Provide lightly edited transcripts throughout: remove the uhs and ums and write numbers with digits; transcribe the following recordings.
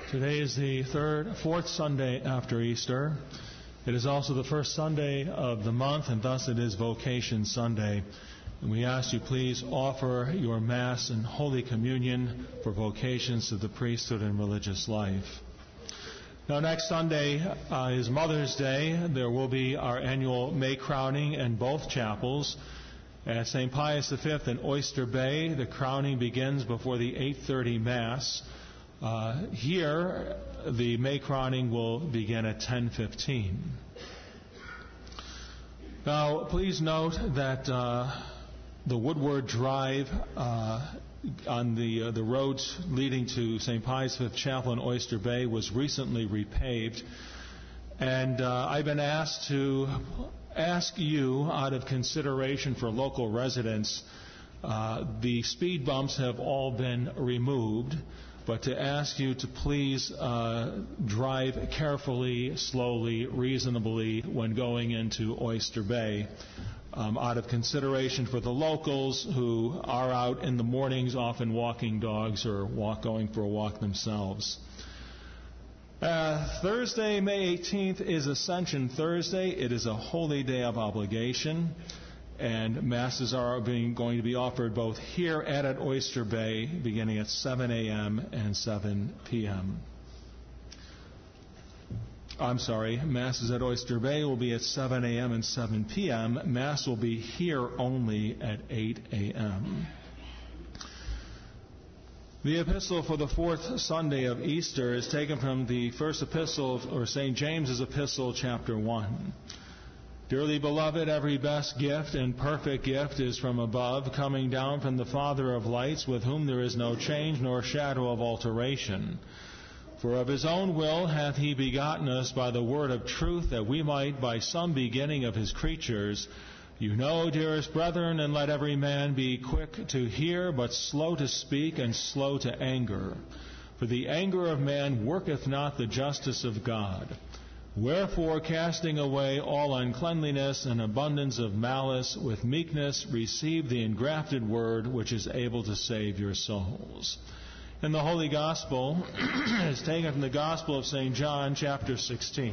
Today is the fourth Sunday after Easter. It is also the first Sunday of the month, and thus it is Vocation Sunday. And we ask you please offer your Mass and Holy Communion for vocations to the priesthood and religious life. Now, next Sunday is Mother's Day. There will be our annual May crowning in both chapels. At St. Pius V in Oyster Bay, the crowning begins before the 8:30 Mass. Here, the May crowning will begin at 10:15. Now, please note that the Woodward Drive on the roads leading to St. Pius V Chapel in Oyster Bay was recently repaved, and I've been asked to ask you, out of consideration for local residents, the speed bumps have all been removed, but to ask you to please drive carefully, slowly, reasonably when going into Oyster Bay, out of consideration for the locals who are out in the mornings often walking dogs or going for a walk themselves. Thursday, May 18th, is Ascension Thursday. It is a holy day of obligation, and Masses are going to be offered both here and at Oyster Bay, beginning at 7 a.m. and 7 p.m. Masses at Oyster Bay will be at 7 a.m. and 7 p.m. Mass will be here only at 8 a.m. The epistle for the fourth Sunday of Easter is taken from the first epistle, or St. James's epistle, chapter 1. Dearly beloved, every best gift and perfect gift is from above, coming down from the Father of lights, with whom there is no change nor shadow of alteration. For of his own will hath he begotten us by the word of truth, that we might, by some beginning of his creatures, you know, dearest brethren, and let every man be quick to hear, but slow to speak, and slow to anger. For the anger of man worketh not the justice of God. Wherefore, casting away all uncleanliness and abundance of malice, with meekness receive the engrafted word, which is able to save your souls. And the Holy Gospel is taken from the Gospel of St. John, chapter 16.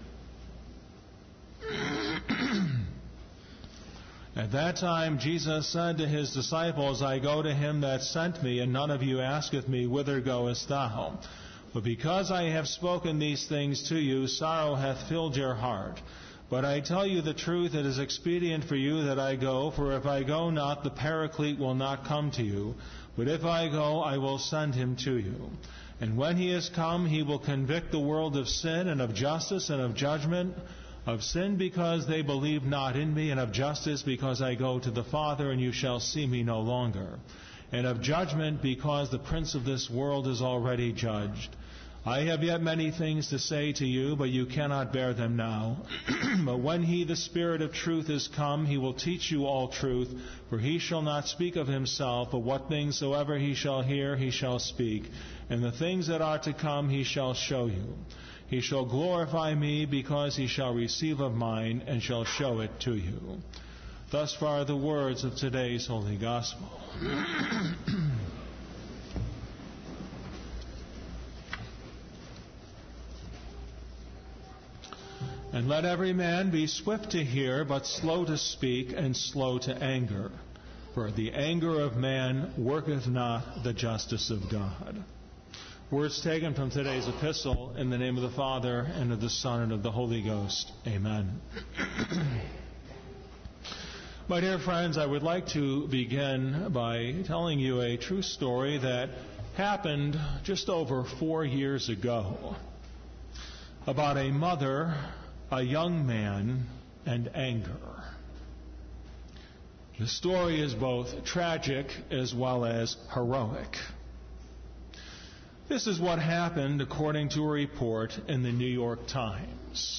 At that time Jesus said to his disciples, I go to him that sent me, and none of you asketh me, Whither goest thou? But because I have spoken these things to you, sorrow hath filled your heart. But I tell you the truth, it is expedient for you that I go, for if I go not, the Paraclete will not come to you. But if I go, I will send him to you. And when he is come, he will convict the world of sin, and of justice, and of judgment. Of sin, because they believe not in me, and of justice, because I go to the Father, and you shall see me no longer. And of judgment, because the prince of this world is already judged. I have yet many things to say to you, but you cannot bear them now. But when he, the Spirit of truth, is come, he will teach you all truth, for he shall not speak of himself, but what things soever he shall hear, he shall speak. And the things that are to come he shall show you. He shall glorify me, because he shall receive of mine, and shall show it to you. Thus far the words of today's Holy Gospel. And let every man be swift to hear, but slow to speak, and slow to anger. For the anger of man worketh not the justice of God. Words taken from today's epistle, in the name of the Father, and of the Son, and of the Holy Ghost. Amen. My dear friends, I would like to begin by telling you a true story that happened just over 4 years ago, about a mother, a young man, and anger. The story is both tragic as well as heroic. This is what happened according to a report in the New York Times.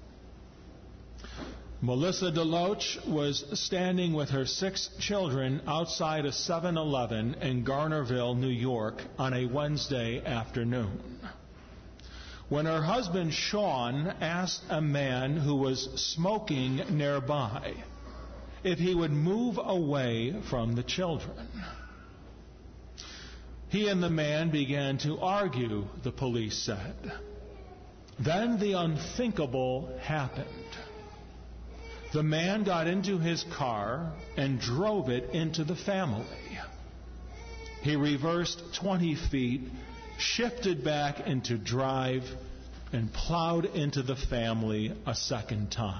Melissa DeLoach was standing with her 6 children outside a 7-Eleven in Garnerville, New York, on a Wednesday afternoon, when her husband Sean asked a man who was smoking nearby if he would move away from the children. He and the man began to argue, the police said. Then the unthinkable happened. The man got into his car and drove it into the family. He reversed 20 feet, shifted back into drive, and plowed into the family a second time.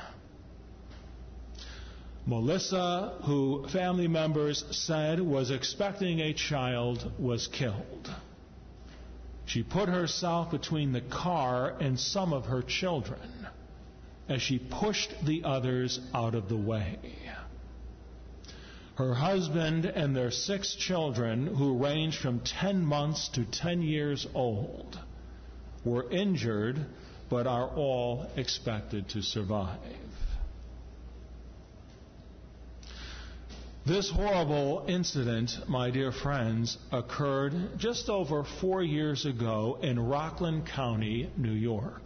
Melissa, who family members said was expecting a child, was killed. She put herself between the car and some of her children as she pushed the others out of the way. Her husband and their 6 children, who ranged from 10 months to 10 years old, were injured but are all expected to survive. This horrible incident, my dear friends, occurred just over 4 years ago in Rockland County, New York.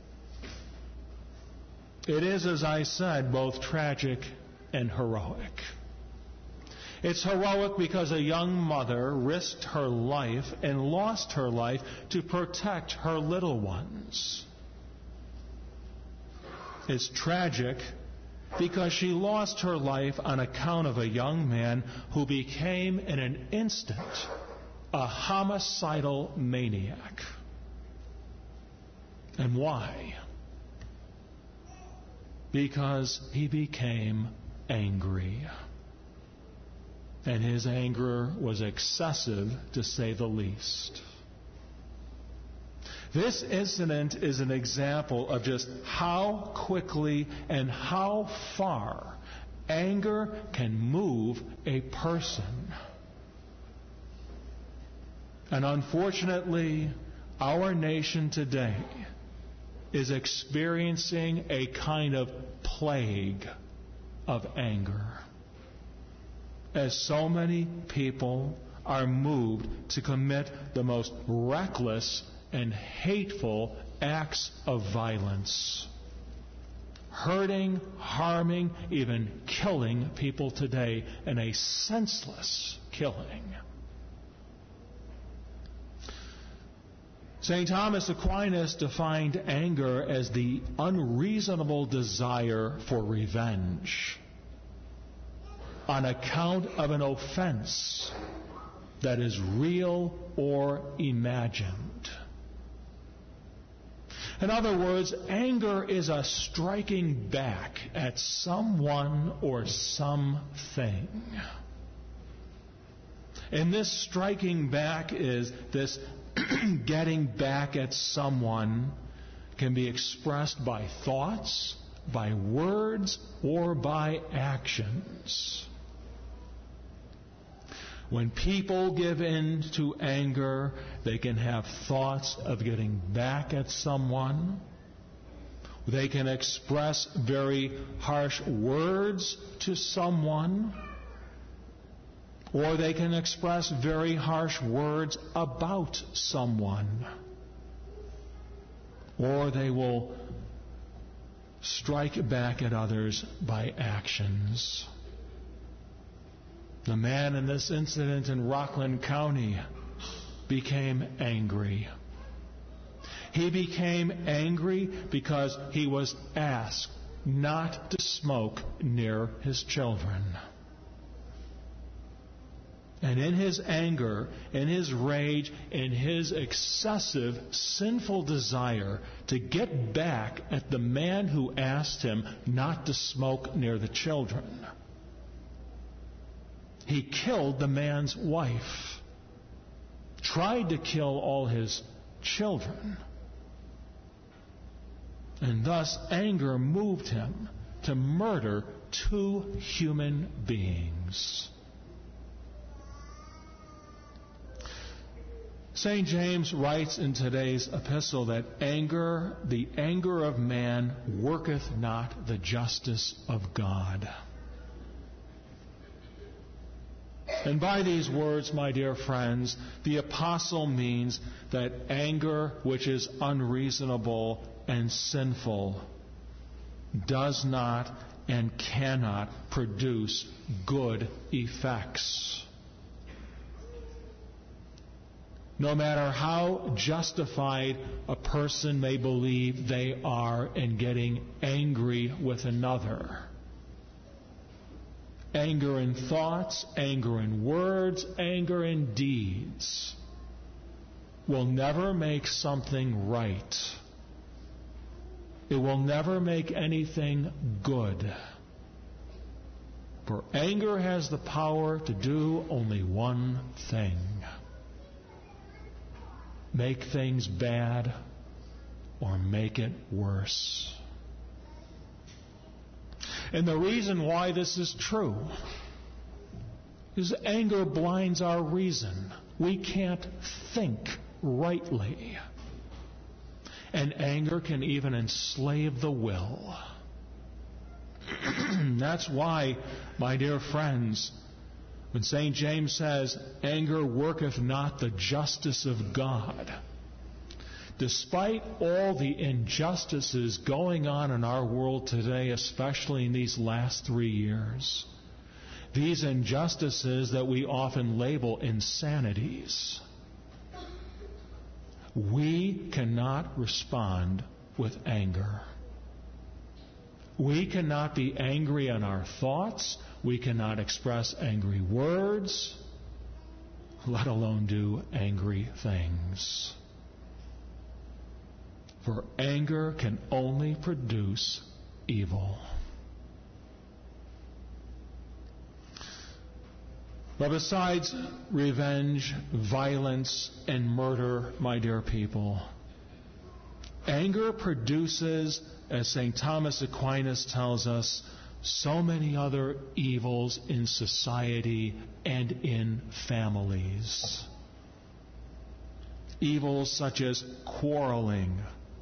It is, as I said, both tragic and heroic. It's heroic because a young mother risked her life and lost her life to protect her little ones. It's tragic because she lost her life on account of a young man who became in an instant a homicidal maniac. And why? Because he became angry. And his anger was excessive, to say the least. This incident is an example of just how quickly and how far anger can move a person. And unfortunately, our nation today is experiencing a kind of plague of anger, as so many people are moved to commit the most reckless and hateful acts of violence, hurting, harming, even killing people today in a senseless killing. St. Thomas Aquinas defined anger as the unreasonable desire for revenge on account of an offense that is real or imagined. In other words, anger is a striking back at someone or something. And this striking back is this getting back at someone can be expressed by thoughts, by words, or by actions. When people give in to anger, they can have thoughts of getting back at someone. They can express very harsh words to someone. Or they can express very harsh words about someone. Or they will strike back at others by actions. The man in this incident in Rockland County became angry. He became angry because he was asked not to smoke near his children. And in his anger, in his rage, in his excessive sinful desire to get back at the man who asked him not to smoke near the children, he killed the man's wife, tried to kill all his children, and thus anger moved him to murder 2 human beings. St. James writes in today's epistle that anger, the anger of man, worketh not the justice of God. And by these words, my dear friends, the apostle means that anger which is unreasonable and sinful does not and cannot produce good effects. no matter how justified a person may believe they are in getting angry with another. Anger in thoughts, anger in words, anger in deeds will never make something right. It will never make anything good. For anger has the power to do only one thing: make things bad or make it worse. And the reason why this is true is anger blinds our reason. We can't think rightly. And anger can even enslave the will. That's why, my dear friends, when St. James says, anger worketh not the justice of God, despite all the injustices going on in our world today, especially in these last 3 years, these injustices that we often label insanities, we cannot respond with anger. We cannot be angry on our thoughts. We cannot express angry words, let alone do angry things. For anger can only produce evil. But besides revenge, violence, and murder, my dear people, anger produces, as St. Thomas Aquinas tells us, so many other evils in society and in families. Evils such as quarreling,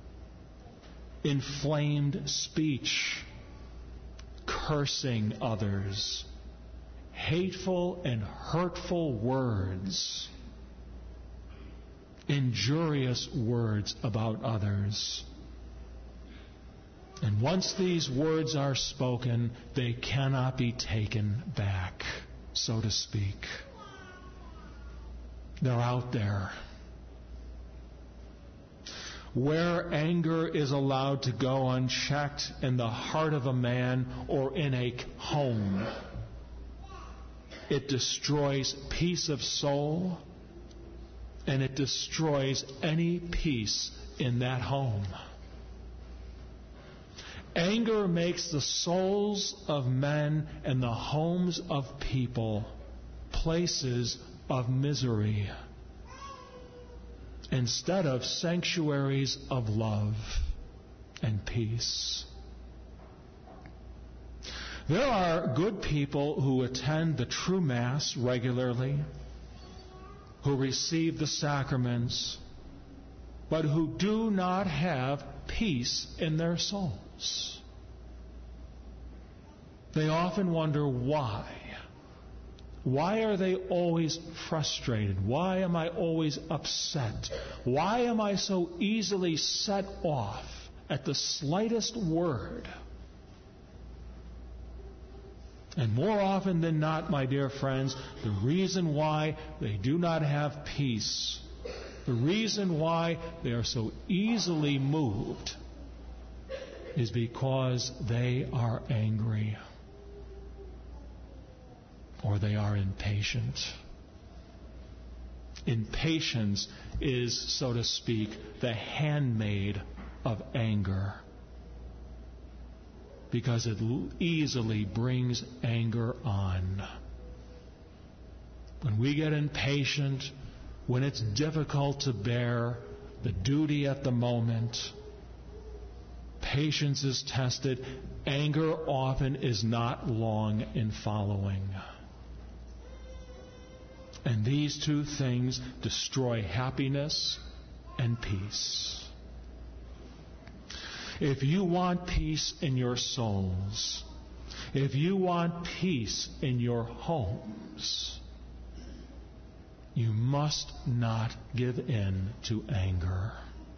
inflamed speech, cursing others, hateful and hurtful words, injurious words about others. And once these words are spoken, they cannot be taken back, so to speak. They're out there. Where anger is allowed to go unchecked in the heart of a man or in a home, it destroys peace of soul, and it destroys any peace in that home. Anger makes the souls of men and the homes of people places of misery instead of sanctuaries of love and peace. There are good people who attend the true Mass regularly, who receive the sacraments, but who do not have peace in their souls. They often wonder why. Why are they always frustrated? Why am I always upset? Why am I so easily set off at the slightest word? And more often than not, my dear friends, the reason why they do not have peace, the reason why they are so easily moved, is because they are angry or they are impatient. Impatience is, so to speak, the handmaid of anger, because it easily brings anger on. When we get impatient, when it's difficult to bear the duty at the moment, patience is tested. Anger often is not long in following. And these two things destroy happiness and peace. If you want peace in your souls, if you want peace in your homes, you must not give in to anger.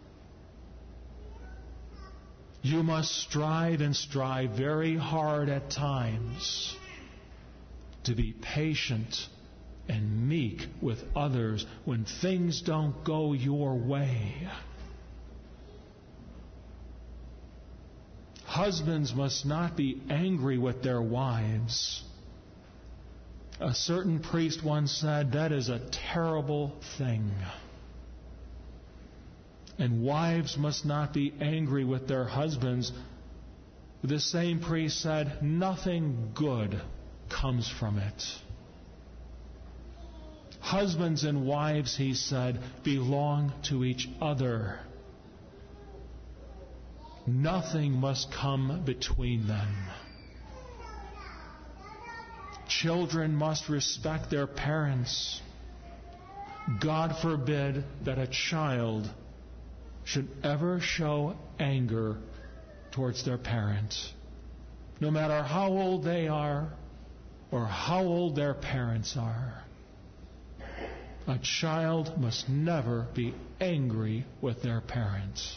You must strive very hard at times to be patient and meek with others when things don't go your way. Husbands must not be angry with their wives. A certain priest once said, that is a terrible thing. And wives must not be angry with their husbands. The same priest said, nothing good comes from it. Husbands and wives, he said, belong to each other. Nothing must come between them. Children must respect their parents. God forbid that a child should ever show anger towards their parent, no matter how old they are or how old their parents are. A child must never be angry with their parents.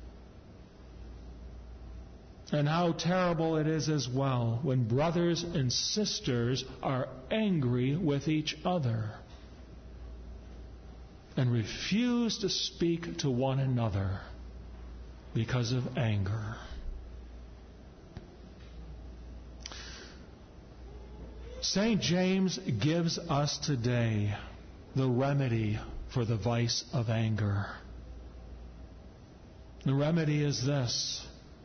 And how terrible it is as well when brothers and sisters are angry with each other and refuse to speak to one another because of anger. St. James gives us today the remedy for the vice of anger. The remedy is this: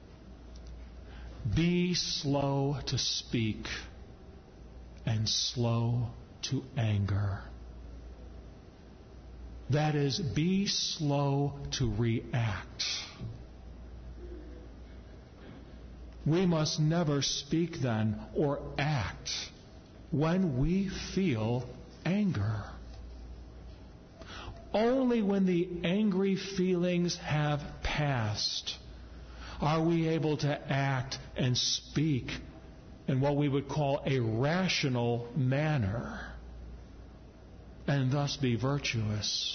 be slow to speak and slow to anger. That is, be slow to react. We must never speak then or act when we feel anger. Only when the angry feelings have passed are we able to act and speak in what we would call a rational manner, and thus be virtuous.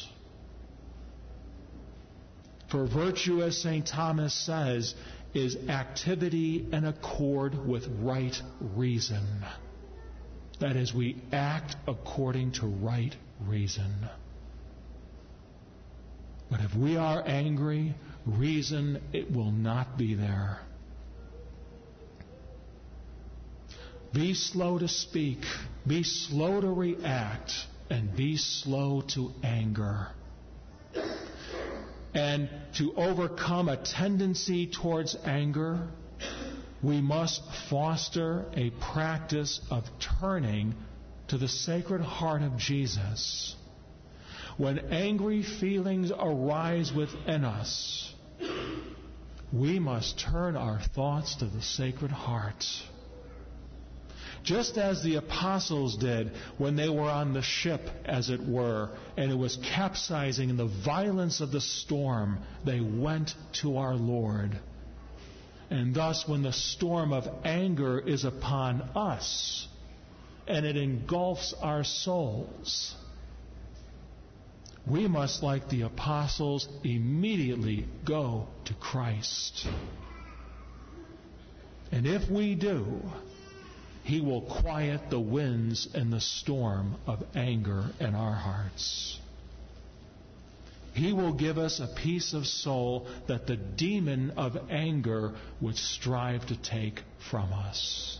For virtue, as St. Thomas says, is activity in accord with right reason. That is, we act according to right reason. But if we are angry, reason, it will not be there. Be slow to speak, be slow to react, and be slow to anger. And to overcome a tendency towards anger, we must foster a practice of turning to the Sacred Heart of Jesus. When angry feelings arise within us, we must turn our thoughts to the Sacred Heart. Just as the apostles did when they were on the ship, as it were, and it was capsizing in the violence of the storm, they went to our Lord. And thus, when the storm of anger is upon us, and it engulfs our souls, we must, like the apostles, immediately go to Christ. And if we do, He will quiet the winds and the storm of anger in our hearts. He will give us a peace of soul that the demon of anger would strive to take from us.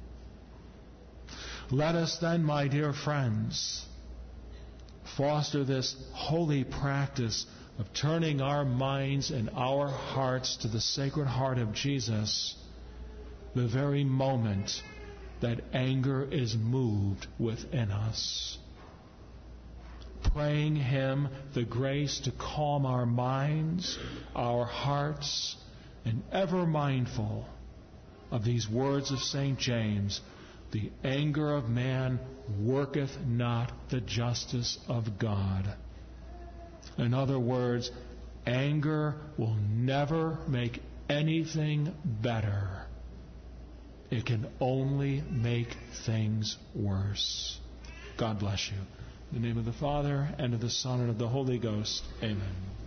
Let us then, my dear friends, foster this holy practice of turning our minds and our hearts to the Sacred Heart of Jesus the very moment that anger is moved within us. Praying Him the grace to calm our minds, our hearts, and ever mindful of these words of St. James, the anger of man worketh not the justice of God. In other words, anger will never make anything better. It can only make things worse. God bless you. In the name of the Father, and of the Son, and of the Holy Ghost. Amen.